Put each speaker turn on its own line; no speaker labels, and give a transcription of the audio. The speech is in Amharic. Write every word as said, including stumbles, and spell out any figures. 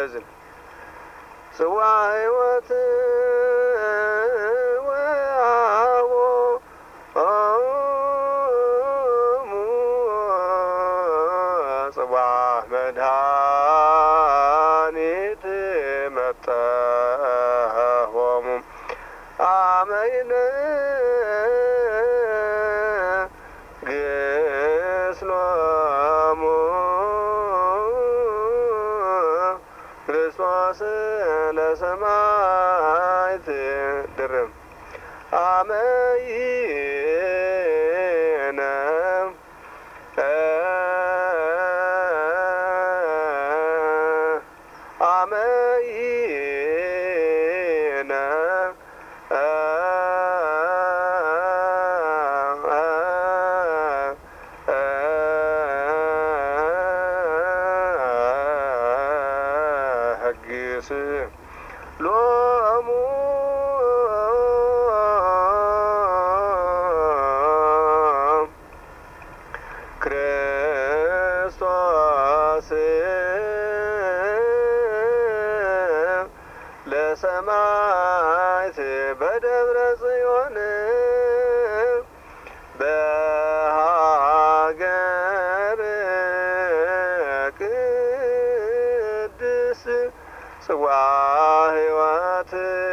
እዝን ጽዋ ሕይወት ወአቦ ጽዋ መድኃኒት መጠሆሙ አመይነ ግስሎሙ ክርስቶስ ለሰማዕት ድርም አመይነ አመይነ ህግስ ሎሙ ክርስቶስ ለሰማዕት በደብረ ጽዮን በሀገር ቅድስ ጽዋ ሕይወት